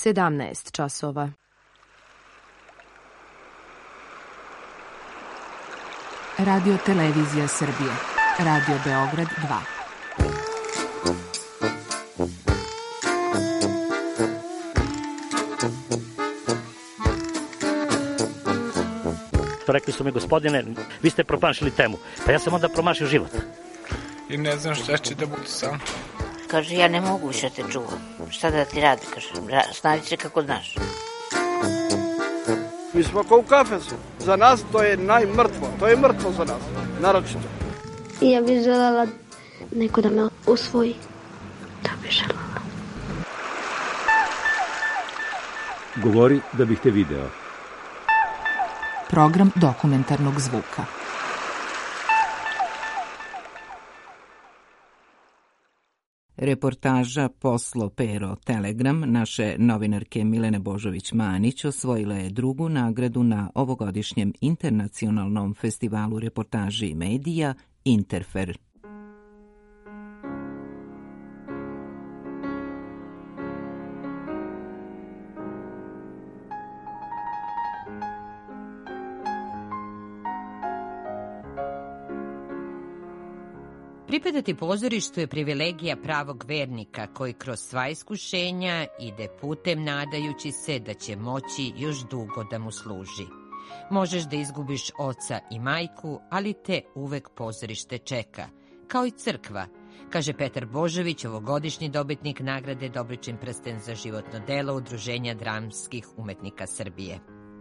17 časova. Radio Televizija Srbije. Radio Beograd 2. Rekli su mi, gospodine, vi ste promašili temu. Pa ja sam onda promašio život. I ne znam šta će da bude sam. Kaže, ja ne mogu više te čuvam. Šta da ti radi, kaže, snađi se kako znaš. Mi smo kao u kafesu. Za nas to je najmrtvo. To je mrtvo za nas, naročito. Ja bih želela neko da me usvoji. Da bih želela. Govori da bih te video. Program dokumentarnog zvuka. Reportaža Poslo Pero Telegram naše novinarke Milene Božović-Manić osvojila je drugu nagradu na ovogodišnjem internacionalnom festivalu reportaži i medija Interfer. Pripadati pozorištu je privilegija pravog vernika koji kroz sva iskušenja ide putem nadajući se da će moći još dugo da mu služi. Možeš da izgubiš oca i majku, ali te uvek pozorište čeka, kao i crkva, kaže Petar Božović, ovogodišnji dobitnik nagrade Dobričin prsten za životno delo Udruženja dramskih umetnika Srbije.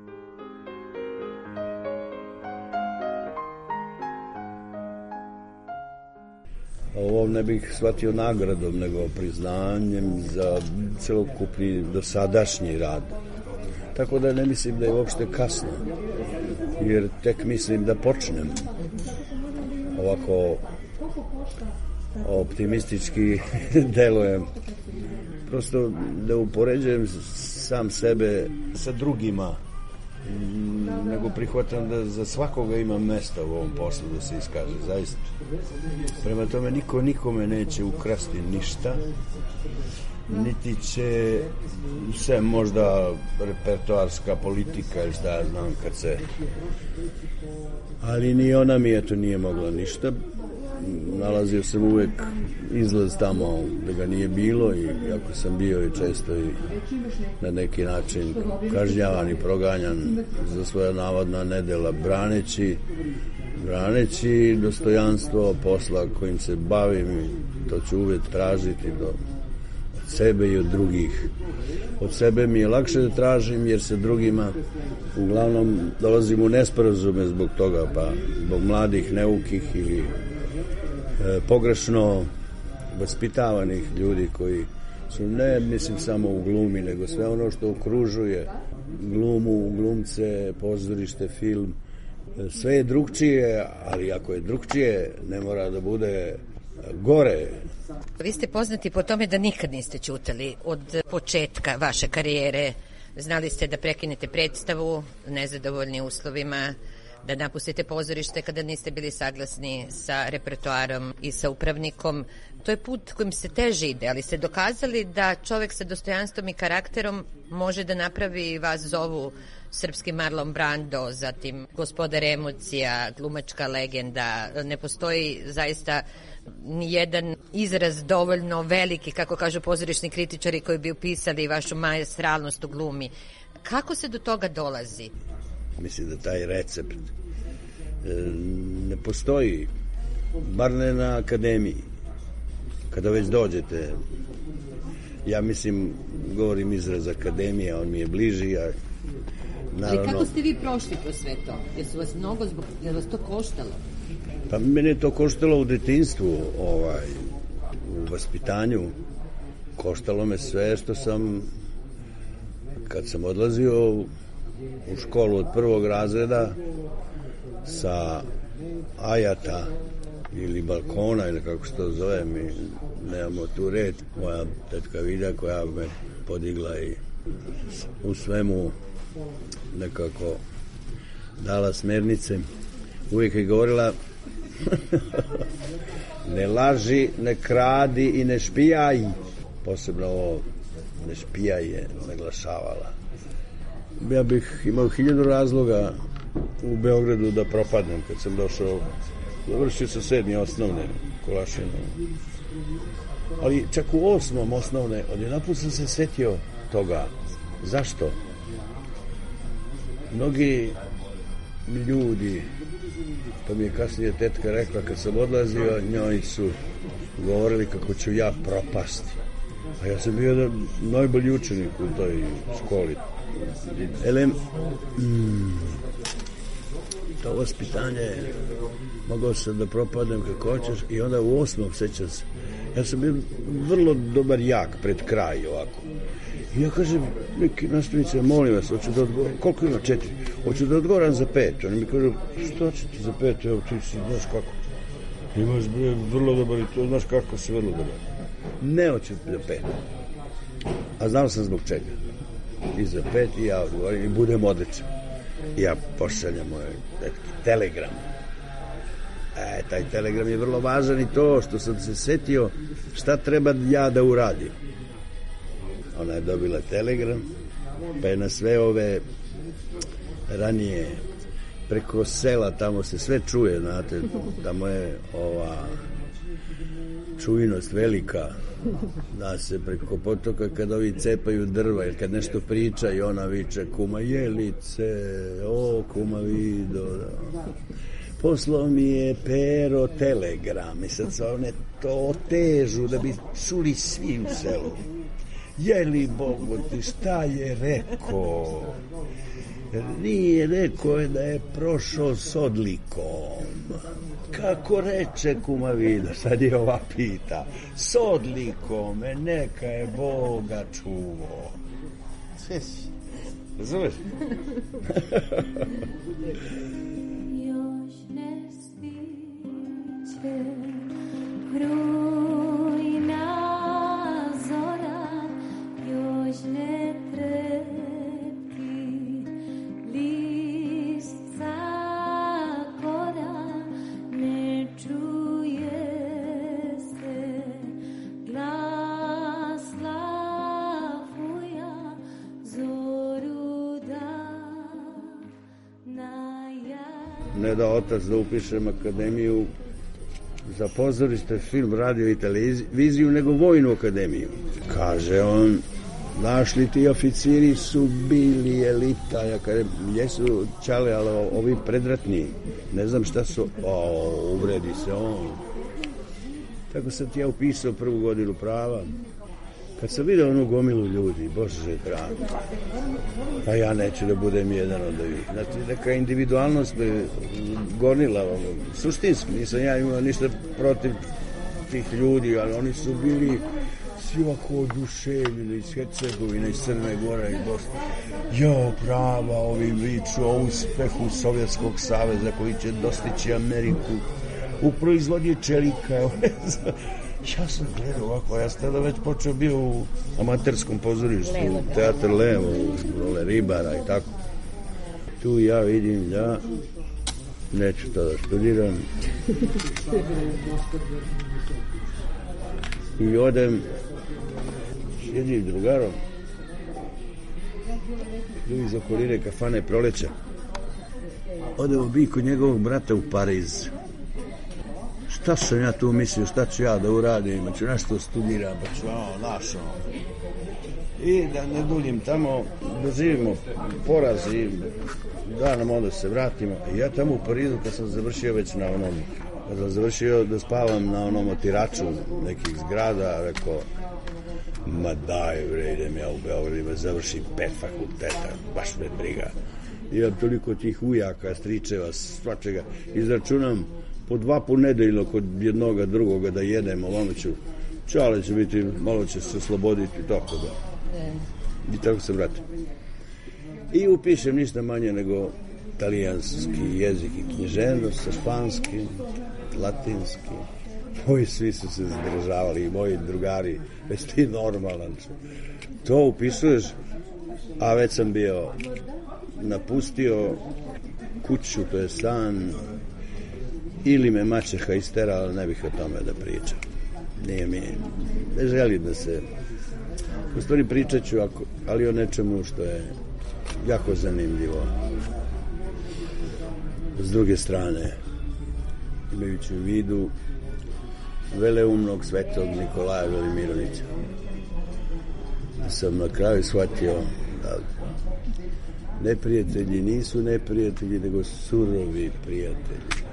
Ovo ne bih shvatio nagradom, nego priznanjem za celokupni dosadašnji rad. Tako da ne mislim da je uopšte kasno, jer tek mislim da počnem. Ovako optimistički delujem. Prosto da upoređujem sam sebe sa drugima, nego prihvatam da za svakoga ima mesta u ovom poslu da se iskaže, zaista. Prema tome, niko nikome neće ukrasti ništa, niti će sve možda repertoarska politika ili šta ja znam kad se... Ali ni ona mi eto nije mogla ništa. Nalazio sam uvek izlaz tamo da ga nije bilo i ako sam bio i često i na neki način kažnjavan i proganjan za svoja navodna nedela, braneći dostojanstvo posla kojim se bavim i to ću uvek tražiti od sebe i od drugih. Od sebe mi je lakše da tražim jer se drugima uglavnom dolazim u nesporazume zbog toga, pa zbog mladih, neukih ili pogrešno vaspitavanih ljudi koji su ne mislim samo u glumi, nego sve ono što okružuje glumu, glumce, pozorište, film. Sve je drugčije, ali ako je drugčije, ne mora da bude gore. Vi ste poznati po tome da nikad niste ćutali od početka vaše karijere. Znali ste da prekinete predstavu, nezadovoljni uslovima, da napustite pozorište kada niste bili saglasni sa repertoarom i sa upravnikom. To je put kojim se teže ide, ali ste dokazali da čovek sa dostojanstvom i karakterom može da napravi, vas zovu srpski Marlon Brando, zatim gospodar emocija, glumačka legenda. Ne postoji zaista nijedan izraz dovoljno veliki, kako kažu pozorišni kritičari, koji bi upisali vašu maestralnost u glumi. Kako se do toga dolazi? Mislim da taj recept ne postoji, bar ne na akademiji. Kada već dođete, ja mislim, govorim izraz akademija, on mi je bliži, a naravno... Ali kako ste vi prošli kroz sve to? Jer su vas mnogo jer vas to koštalo? Pa mene je to koštalo u detinjstvu, u vaspitanju. Koštalo me sve što sam, kad sam odlazio u školu od prvog razreda sa ajata ili balkona ili kako se to zove, mi nemamo tu red. Moja tetka Vida koja me podigla i u svemu nekako dala smernice, uvijek je govorila ne laži, ne kradi i ne špijaj. Posebno ovo da špija je naglašavala. Ja bih imao 1000 razloga u Beogradu da propadnem kad sam došao. Završio sam 7. osnovne Kolašinu. Ali čak u 8. osnovne, odjedanput sam se setio toga. Zašto? Mnogi ljudi, to mi je kasnije tetka rekla, kad sam odlazio, njoj su govorili kako ću ja propasti. A ja sam bio najbolji učenik u toj školi. To vaspitanje, mogao sam da propadnem kako hoćeš i onda u 8. sećam se. Ja sam bio vrlo dobar jak pred kraj ovako. I ja kažem, neki nastavnice, molim vas, hoću da odgovoram, koliko ima 4? Hoću da odgovoram za 5. Oni mi kažu, što će ti za 5? Evo, ti si, znaš kako. Imaš vrlo dobar i to, znaš kako si vrlo dobar. Ne hoću za 5. A znao sam zbog čega. I za 5 i ja odgovorim i budem odličan. I ja pošaljem moj telegram. Taj telegram je vrlo važan i to što sam se setio šta treba ja da uradim. Ona je dobila telegram, pa je na sve ove ranije preko sela, tamo se sve čuje, znate, tamo je ova čujnost velika, da se preko potoka kad ovi cepaju drva ili kad nešto priča i ona viče, kuma Jelice, o kuma Vido, da. Poslao mi je Pero telegram i sad se one to otežu da bi čuli svi u selu. Je li Bogu ti šta je rekao? Nije rekao da je prošao s odlikom. Kako reče kuma Vida? Sad je ova pita. S odlikom, neka je Boga čuvo. Sve si. Razumeš? Ne da otac da upišem akademiju za pozorište, film, radio i televiziju, nego vojnu akademiju. Kaže on, znaš li ti oficiri su bili elita, ja kažem, jesu čale, ali ovi predratni, ne znam šta su, uvredi se on. Tako sam ti ja upisao 1. godinu prava. Kad sam vidio onu gomilu ljudi, Bože dragi, a ja neću da budem jedan od ovih. Znači, neka individualnost me gonila, suštinski, nisam ja imao ništa protiv tih ljudi, ali oni su bili svi ovako oduševljeni iz Hercegovine, iz Crne Gore i Bosne. Jo, prava, ovi viču o uspehu Sovjetskog saveza koji će dostići Ameriku u proizvodnji čelika, ja sam gledao ovako, ja sam tada već počeo bio u amaterskom pozorištu, Teatr Levo, role Ribara i tako. Tu ja vidim da neću to da studiram. I odem s jednim drugarom, tu iz okoline kafane Proleća. Odemo bi kod njegovog brata u Pariz. Šta sam ja tu mislio, šta ću ja da uradim, ću nešto studiram, pa ću našao. I da ne duljim tamo, da živimo poraz i da nam onda se vratimo. I ja tamo u Parizu, kad sam završio već na onom, kad sam završio da spavam na onom otiraču nekih zgrada, rekao, ma daj bre, idem ja u Beograd da završim 5 fakulteta, baš me briga. Imam toliko tih ujaka, stričeva, svačega, izračunam po 2 po nedeljno kod jednoga drugoga da jedem, ovamo ću, čale će biti, malo će se osloboditi, tako da. I tako se vratim. I upišem ništa manje nego talijanski jezik i književnost, španski, latinski. Moji svi su se zadržavali i moji drugari, već ti normalan. To upisuješ, a već sam bio napustio kuću, to je stan, ili me maćeha isterala, ne bih o tome da pričam. Nije mi, ne želim da se U stvari pričat ću, ali o nečemu što je jako zanimljivo. S druge strane, imajući u vidu veleumnog svetog Nikolaja Velimirovića, sam na kraju shvatio da neprijatelji nisu neprijatelji, nego surovi prijatelji.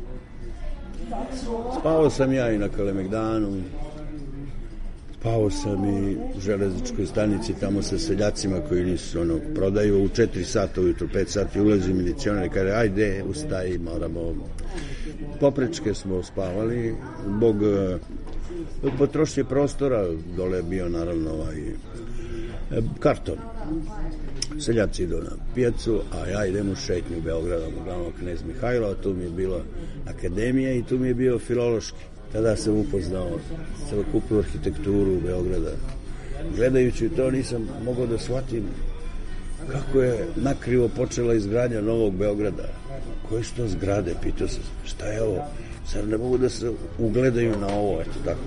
Spavao sam ja i na Kalemegdanu, spavao sam i u železničkoj stanici tamo sa seljacima koji nisu prodaju. U 4 sata ujutro, 5 sati ulazi milicionar i kaže ajde, ustaj, moramo. Poprečke smo spavali zbog potrošnje prostora. Dole je bio naravno karton. Seljaci idu na pijacu, a ja idem u šetnju Beogradom, uglavnom Knez Mihajlo, tu mi je bila akademija i tu mi je bio filološki. Tada sam upoznao celokupnu arhitekturu Beograda. Gledajući to nisam mogao da shvatim kako je nakrivo počela izgradnja Novog Beograda. Koje su to zgrade, pitao sam, šta je ovo? Sad ne mogu da se ugledaju na ovo, eto tako.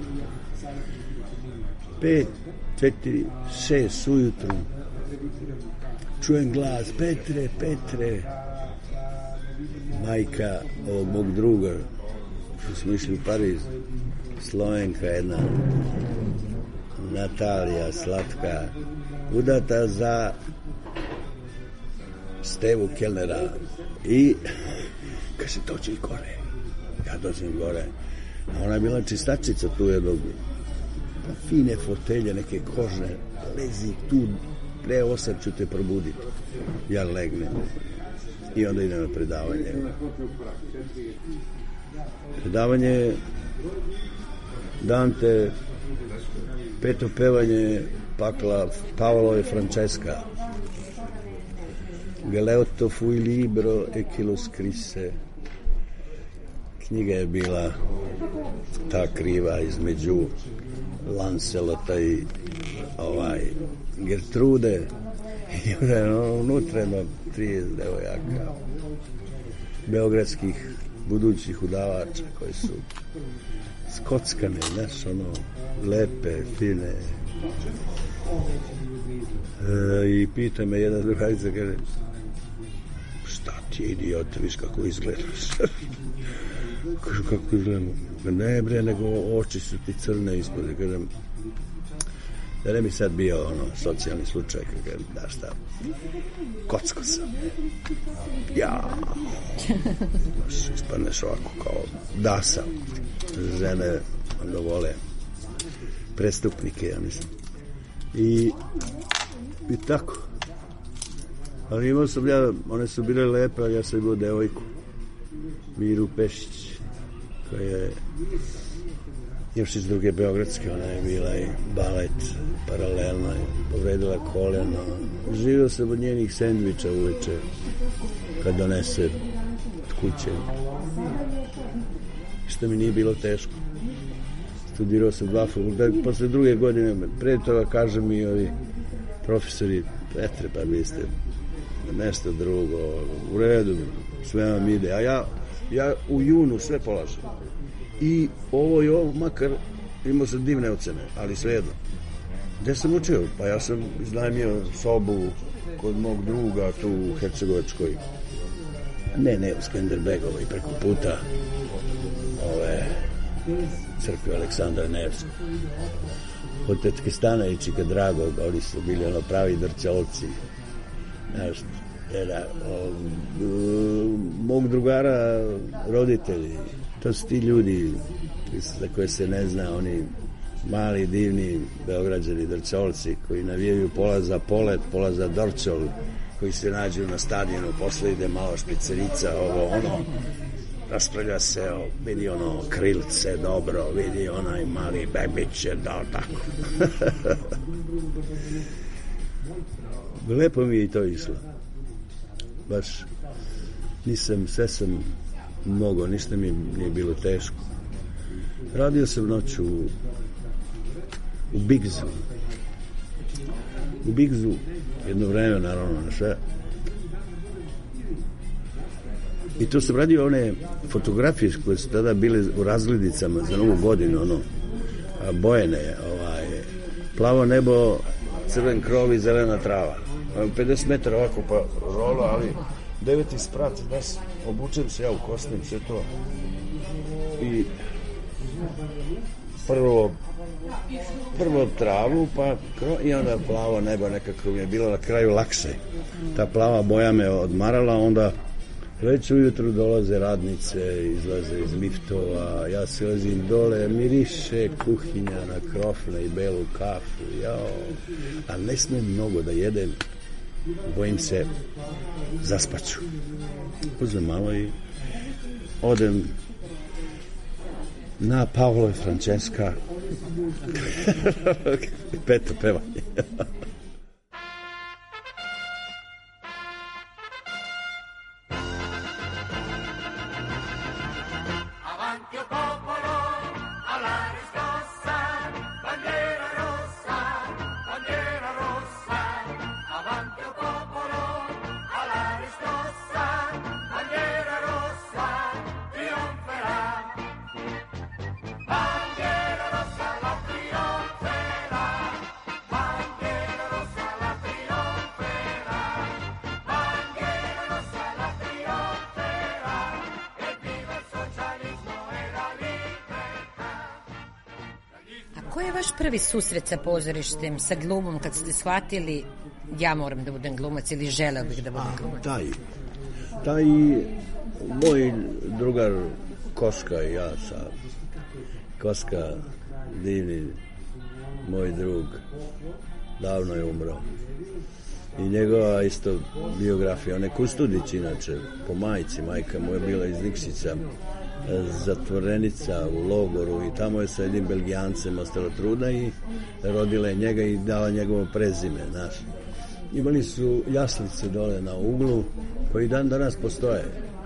5, 4, 6 ujutru čujem glas, Petre, Petre. Majka ovog mog druga, što smo išli u Pariz, Slovenka jedna, Natalija, slatka, udata za Stevu Kellnera i kaže, dođi gore. Ja dođem gore. A ona je bila čistačica tu jednog, fine fotelje, neke kožne, lezi tu, pre 8 ću te probuditi. Ja legnem i onda idem na predavanje. Predavanje Dante, peto pevanje Paolo e Francesca. Galeotto fui libro e che lo scrisse. Knjiga je bila ta kriva između Lancelota i Gertrude i onda je unutra 30 devojaka beogradskih budućih udavača koji su skockane, znaš, lepe, fine. I pita me jedna drugarica, kaže, šta ti idiote, viš kako izgledaš? Kažu, kako izgledam? Ne bre, nego oči su ti crne ispod. Kažem, da ne bi sad bio socijalni slučaj, kažem, da šta, kocko sam. Ja, ispadneš ovako kao da sam. Žene onda vole prestupnike, ja mislim. I tako. Ali imao sam ja, one su bile lepe, ali ja sam imao devojku, Miru Pešić, koja je još iz druge beogradske, ona je bila i balet paralelno i povredila koleno. Živio sam od njenih sendviča uveče kad donese od kuće. Što mi nije bilo teško. Studirao sam 2 fakulteta, posle 2. godine, pre toga kaže mi ovi profesori, Petre, pa vi ste nešto drugo, u redu, sve vam ide, a ja u junu sve polažem. I ovo, makar imao sam divne ocene, ali svejedno. Gde sam učio? Pa ja sam iznajmio sobu kod mog druga tu u Hercegovačkoj. Ne, u Skenderbegovoj, preko puta crkve Aleksandra Nevskog. Od tetke Stanovićika Dragog, oni su bili pravi drćolci. Znaš, mog drugara roditelji, to su ti ljudi za koje se ne zna, oni mali, divni beograđani drćolci koji navijaju pola za Polet, pola za Dorćol, koji se nađu na stadionu, posle ide malo špicerica, raspravlja se, vidi krilce, dobro, vidi onaj mali bebić, da, tako. Lepo mi je i to išlo. Baš sve sam mogao, ništa mi nije bilo teško. Radio sam noću u Bigzu. U Bigzu, jedno vreme, naravno, na sve. I to sam radio one fotografije koje su tada bile u razglednicama za Novu godinu, bojene, plavo nebo crven krov i zelena trava. 50 metara ovako pa rolo, ali 9. sprat, znaš, obučem se ja u kostim, sve to. I prvo travu, pa i onda plavo nebo, nekako mi je bilo na kraju lakše. Ta plava boja me odmarala, onda već ujutru dolaze radnice, izlaze iz liftova, ja silazim dole, miriše kuhinja na krofne i belu kafu, a ne smijem mnogo da jedem, bojim se zaspaću. Uzmem malo i odem na Pavlo i Francesca. Peto pevanje. Koji je vaš prvi susret sa pozorištem, sa glumom, kad ste shvatili ja moram da budem glumac ili želeo bih da budem glumac? Taj moj drugar Koska i ja sa Koska, divni moj drug, davno je umro. I njegova isto biografija, on je Kustudić inače, po majci, majka mu je bila iz Nikšića, zatvorenica u logoru i tamo je sa jednim Belgijancem ostala trudna i rodila je njega i dala njegovo prezime, znaš. Imali su jaslice dole na uglu koji dan danas postoje.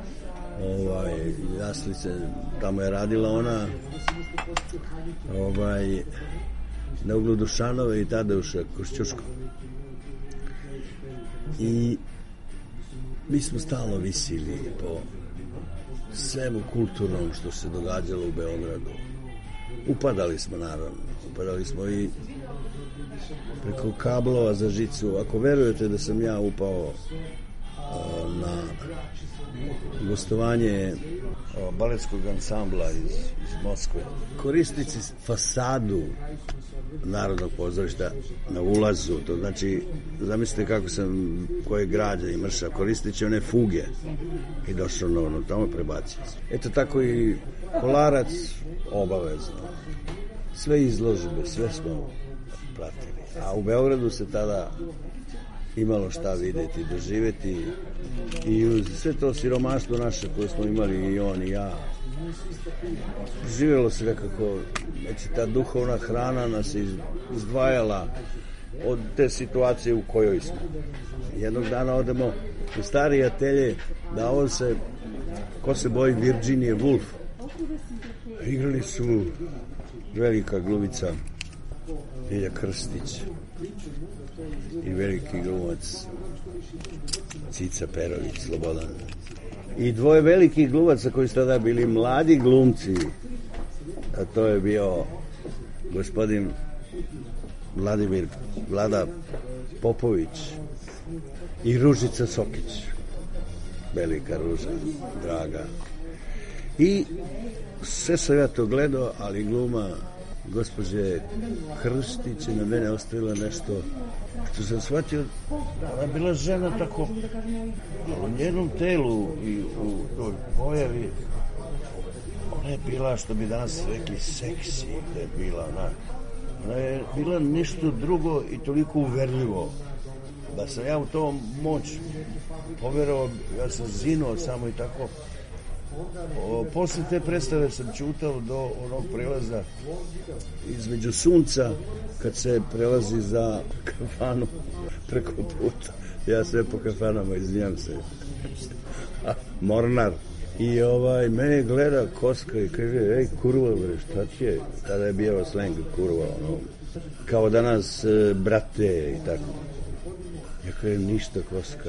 Jaslice, tamo je radila ona na uglu Dušanove i Tadeuša Košćuško. I mi smo stalno visili po svemu kulturnom što se događalo u Beogradu. Upadali smo, naravno. Upadali smo i preko kablova za žicu. Ako verujete da sam ja upao na gostovanje baletskog ansambla iz Moskve, koristeći fasadu Narodnog pozorišta na ulazu, to znači, zamislite kako sam, koje građe i mrša, koristeći one fuge i došao na ono, tamo prebacio. Eto tako i Kolarac obavezno. Sve izložbe, sve smo pratili. A u Beogradu se tada imalo šta videti, doživeti i uz sve to siromaštvo naše koje smo imali i on i ja, živjelo se nekako, znači ta duhovna hrana nas je izdvajala od te situacije u kojoj smo. Jednog dana odemo u stari atelje da on se, ko se boji Virginije Woolf, igrali su velika glumica Ilja Krstić i veliki glumac Cica Perović, Slobodan. I dvoje velikih glumaca koji su tada bili mladi glumci, a to je bio gospodin Vlada Popović i Ružica Sokić, velika Ruža, draga. I sve sam ja to gledao, ali gluma gospođe Krstić je na mene ostavila nešto što sam shvatio, ona je bila žena tako, u njenom telu i u toj pojavi, ona je bila, što bi danas rekli, seksi, da je bila ona je bila nešto drugo i toliko uverljivo, da sam ja u tom moć poverovao, ja sam zinuo samo i tako. Posle te predstave sam čutao do onog prelaza između sunca kad se prelazi za kafanu preko puta. Ja sve po kafanama, izvinjam se. Mornar. I mene gleda Koska i kaže, ej kurva, bre, šta ti je? Tada je bio sleng kurva, ono, kao danas brate i tako. Ja kažem, ništa Koska,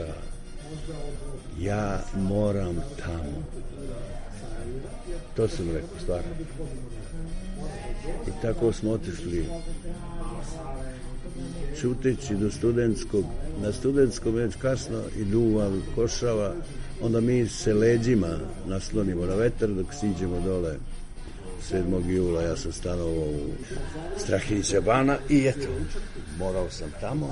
ja moram tamo. To sam rekao, stvarno. I tako smo otišli čuteći do studentskog, na studentskom već kasno i duva, košava, onda mi se leđima naslonimo na vetar dok siđemo dole 7. jula. Ja sam stanovao u Strahinjića bana i eto, morao sam tamo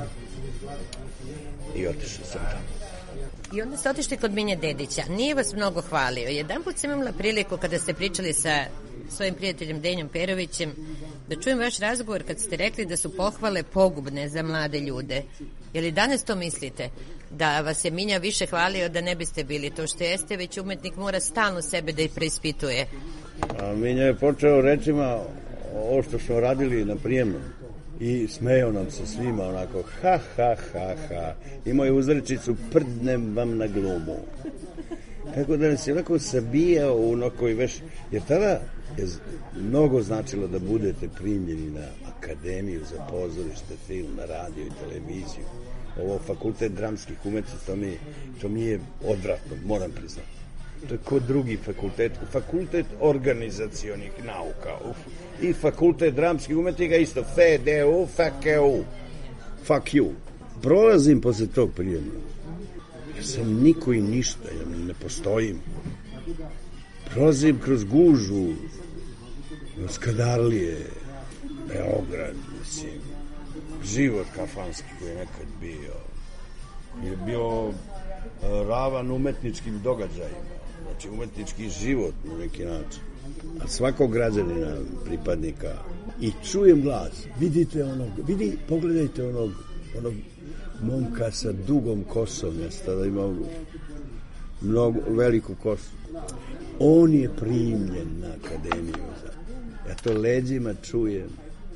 i otišao sam tamo. I onda ste otišli kod Minje Dedića. Nije vas mnogo hvalio. Jedanput sam imala priliku kada ste pričali sa svojim prijateljem Denjom Perovićem da čujem vaš razgovor kad ste rekli da su pohvale pogubne za mlade ljude. Je li danas to mislite? Da vas je Minja više hvalio da ne biste bili to što jeste, već umetnik mora stalno sebe da ih preispituje. A Minja je počeo rečima ovo što smo radili na prijemnom i smejao nam se svima onako ha ha ha ha. Imao je uzrečicu prdnem vam na glumu. Tako da nas je onako sabijao u onako i veš, jer tada je mnogo značilo da budete primljeni na akademiju za pozorište, film, na radio i televiziju. Ovo fakultet dramskih umetnosti, to mi je odvratno, moram priznati. To je kod drugi fakultet organizacionih nauka i fakultet dramskih umetnika isto, FDU, FKU, fuck you. Prolazim posle tog prijema. Ja sam niko i ništa, ja ne postojim. Prolazim kroz gužu, Skadarlije, Beograd, mislim, život kafanski koji je nekad bio. Je bio ravan umetničkim događajima. Znači umetnički život na neki način. A svakog građanina, pripadnika. I čujem glas. Pogledajte onog momka sa dugom kosom. Ja sam tada imao veliku kosu. On je primljen na akademiju. Ja to leđima čujem.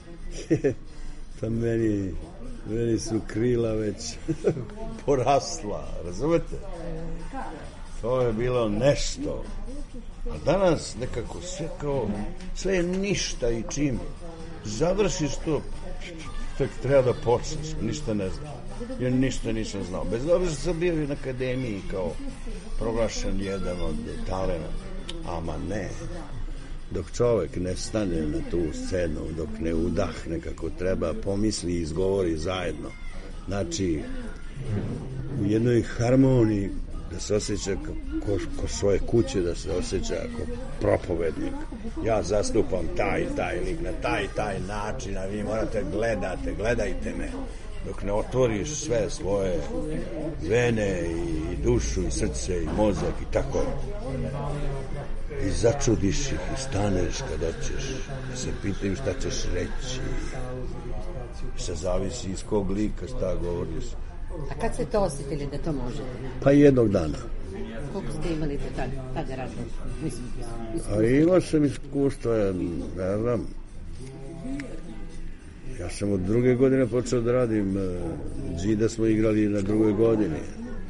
To meni su krila već porasla. Razumete? To je bilo nešto. A danas nekako sve je ništa i čim završiš to, tek treba da počneš, ništa ne znam. Ja ništa nisam znao. Bez obzira što sam bio na akademiji kao proglašen jedan od talenta. Ama ne. Dok čovek ne stane na tu scenu, dok ne udahne kako treba, pomisli i izgovori zajedno. Znači, u jednoj harmoniji da se osjeća ko svoje kuće, da se osjeća kao propovednik. Ja zastupam taj lik na taj način, a vi morate gledajte me. Dok ne otvoriš sve svoje vene i dušu i srce i mozak i tako. I začudiš ih i staneš kada ćeš, da se pitaju šta ćeš reći. Sad zavisi iz kog lika šta govoriš. A kad ste to osjetili da to možete? Pa jednog dana. Koliko ste imali do tada razlog? A imao sam iskustva, ne znam. Ja sam od 2. godine počeo da radim. Džida smo igrali na 2. godini.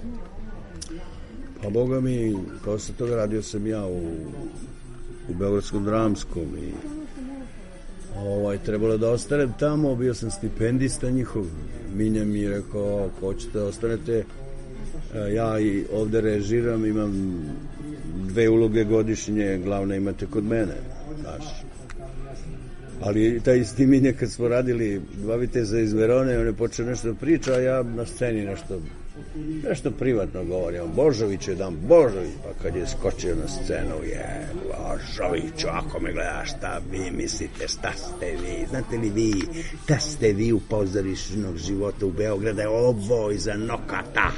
Pa Boga mi, posle toga radio sam ja u Beogradskom dramskom i trebalo da ostanem tamo, bio sam stipendista njihov. Minja mi je rekao, ako hoćete da ostanete, ja i ovde režiram, imam 2 uloge godišnje, glavne imate kod mene, znaš. Ali taj isti Minja kad smo radili Dva viteza iz Verone, on je počeo nešto priča, a ja na sceni nešto privatno govorim. Božović je dan Božović, pa kad je skočio na scenu, Božoviću, ako me gledaš, šta vi mislite, šta ste vi, znate li vi, šta ste vi u pozorišnog života u Beograda, je ovo iza nokata.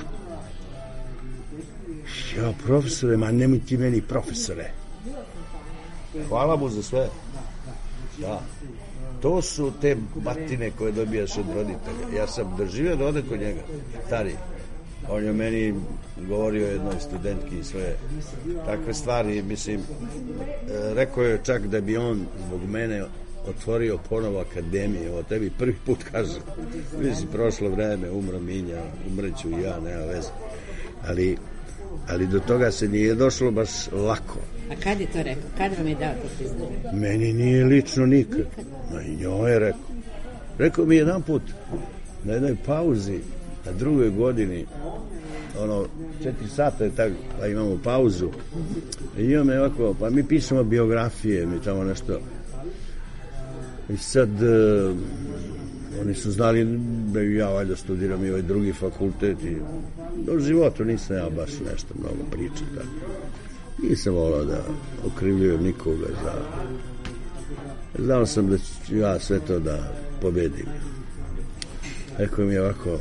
Ja, profesore, ma nemoj ti meni profesore. Hvala mu za sve. Da. To su te batine koje dobijaš od roditelja. Ja sam doživio da odem kod njega, stari. On je meni govorio jednoj studentki i sve takve stvari. Mislim, rekao je čak da bi on zbog mene otvorio ponovo akademiju. Evo tebi prvi put kažem. Mislim, prošlo vreme, umro Minja, umreću i ja, nema veze. Ali do toga se nije došlo baš lako. A kad je to rekao? Kad vam je dao to priznanje? Meni nije lično nikad. Ma i njoj je rekao. Rekao mi jedan put na jednoj pauzi na 2. godini 4 sata je tako, pa imamo pauzu i imamo ovako, pa mi pišemo biografije, mi tamo nešto i sad Oni su znali da ja valjda studiram i ovaj drugi fakultet i u životu nisam ja baš nešto mnogo pričao tako. Nisam volao da okrivljujem nikoga za... Znao sam da ću ja sve to da pobedim. Rekao mi je ovako...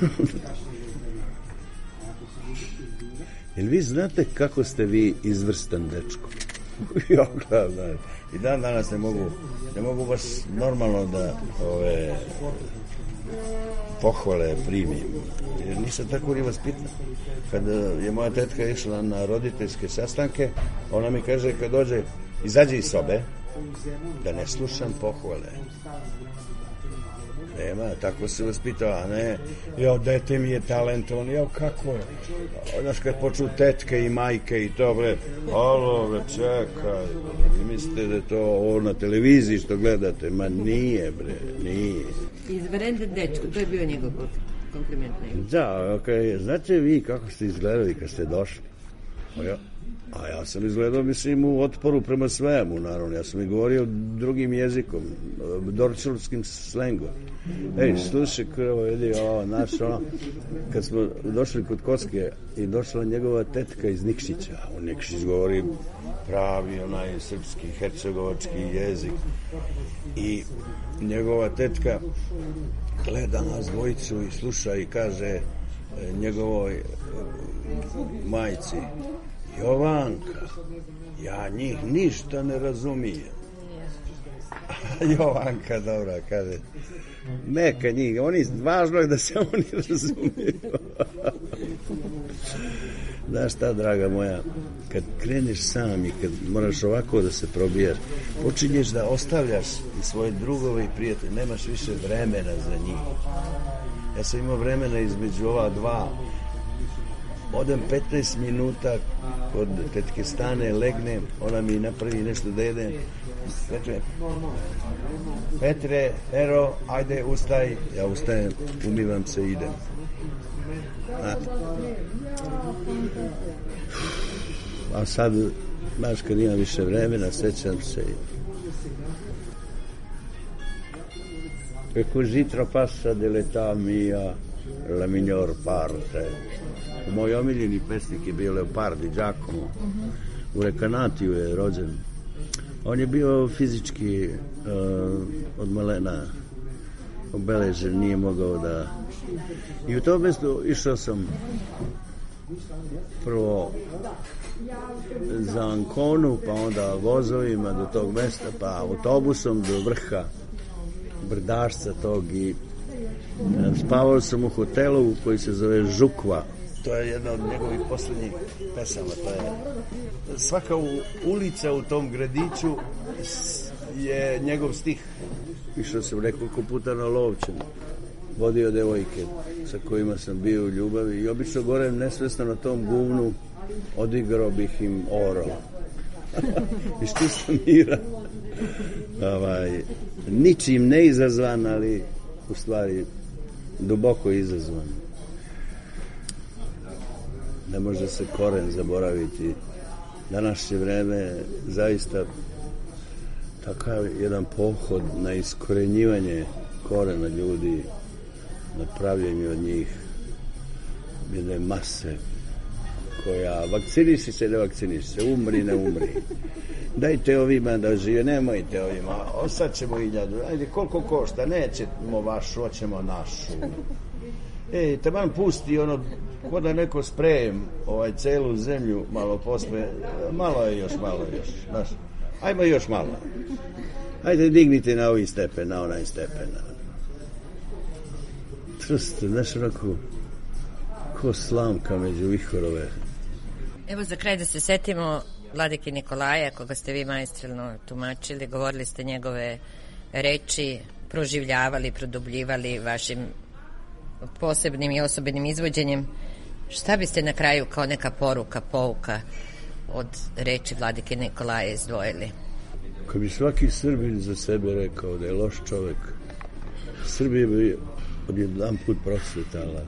Jel vi znate kako ste vi izvrstan dečko? Ja gledam, i dan danas ne mogu baš normalno da pohvale primim. Jer nisam tako ni vaspitan. Kad je moja tetka išla na roditeljske sastanke, ona mi kaže kad dođe, izađe iz sobe, da ne slušam pohvale. Nema, tako se vaspitao, a ne, jao, dete mi je talentovan, jao, kako je? Znaš, kad počnu tetke i majke i to, bre, alo, bre, čekaj, vi mislite da je to ovo na televiziji što gledate, ma nije, bre, nije. Izvanredan dečko, to je bio njegov kompliment. Da, okay. Znate vi kako ste izgledali kad ste došli? A ja sam izgledao, mislim, u otporu prema svemu, naravno. Ja sam i govorio drugim jezikom, dorčulskim slengom. Ej, slušaj, krvo, vidi, kad smo došli kod Koske i došla njegova tetka iz Nikšića, u Nikšić govori pravi, onaj srpski, hercegovački jezik. I njegova tetka gleda nas dvojicu i sluša i kaže njegovoj majci, Jovanka, ja njih ništa ne razumijem. Jovanka, dobra, kaže, neka njih, važno je da se oni razumiju. Znaš šta, draga moja, kad kreneš sam i kad moraš ovako da se probijaš, počinješ da ostavljaš i svoje drugove i prijatelje, nemaš više vremena za njih. Ja sam imao vremena između ova dva, odem 15 minuta kod tetke Stane, legnem, ona mi napravi nešto da jedem. Petre, Ero, ajde, ustaj. Ja ustajem, umivam se i idem. A sad, znaš, kad imam više vremena, sećam se. E così trapassa dell'età mia la miglior parte. Moj omiljeni pesnik je bio Leopardi, Giacomo. U Rekanatiju je rođen. On je bio fizički od malena obeležen, nije mogao da... I u tom mjestu išao sam prvo za Anconu, pa onda vozovima do tog mjesta, pa autobusom do vrha brdašca tog i spavao sam u hotelu koji se zove Žukva. To je jedna od njegovih posljednjih pesama. To je svaka ulica u tom gradiću je njegov stih. Išao sam nekoliko puta na Lovćen, vodio devojke sa kojima sam bio u ljubavi i obično gore nesvesno na tom guvnu odigrao bih im oro. Iz čista mira. Ničim ne izazvan, ali u stvari duboko izazvan. Ne može se koren zaboraviti. Današnje vreme zaista takav jedan pohod na iskorenjivanje korena ljudi, na pravljenju od njih jedne mase koja vakciniši se, ne vakciniši se, umri, ne umri. Dajte ovima da žive, nemojte ovima, osad ćemo 1000, ajde koliko košta, nećemo vašu, hoćemo našu. Taman pusti ono, ko da neko sprejem celu zemlju malo pospe, malo je još, znaš, ajmo još malo. Ajde dignite na ovaj stepen, na onaj stepen. Trste, znaš, onako, ko slamka među vihorove. Evo za kraj da se setimo Vladike Nikolaja, koga ste vi maestralno tumačili, govorili ste njegove reči, proživljavali, produbljivali vašim posebnim i osobenim izvođenjem. Šta biste na kraju kao neka poruka, pouka od reči Vladike Nikolaja izdvojili? Kad bi svaki Srbin za sebe rekao da je loš čovek, Srbija bi odjedan put procvetala.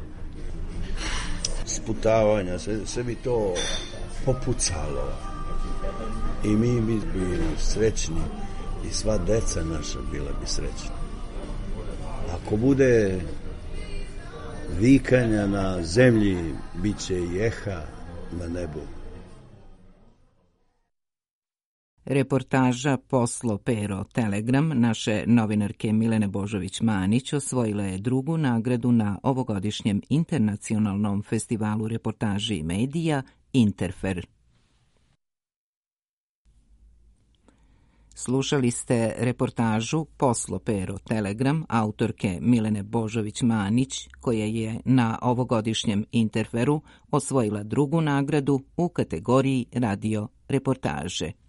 Sputavanja, sve bi to popucalo. I mi bi bili srećni i sva deca naša bila bi srećna. A Ako bude vikanja na zemlji, bit će i eha na nebu. Reportaža Poslo Pero Telegram naše novinarke Milene Božović-Manić osvojila je drugu nagradu na ovogodišnjem internacionalnom festivalu reportaži i medija Interfer. Slušali ste reportažu Poslo Pero Telegram autorke Milene Božović-Manić, koja je na ovogodišnjem Interferu osvojila drugu nagradu u kategoriji radio reportaže.